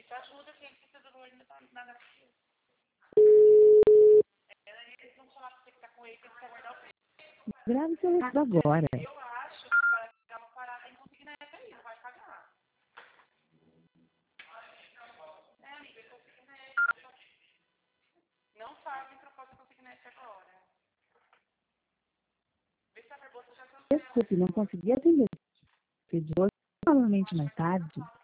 Ajuda quem precisa do olho na garantia. Eles vão falar pra você que tá com ele, tem que aguardar o preço. Grave seu recado agora. Eu acho que vai dar uma parada em consignado aí, não vai pagar. Amiga, consignado. Não fazem proposta consignado agora. Vê se a bolsa já cancela. Desculpe, não consegui atender. Pediu hoje, novamente mais tarde.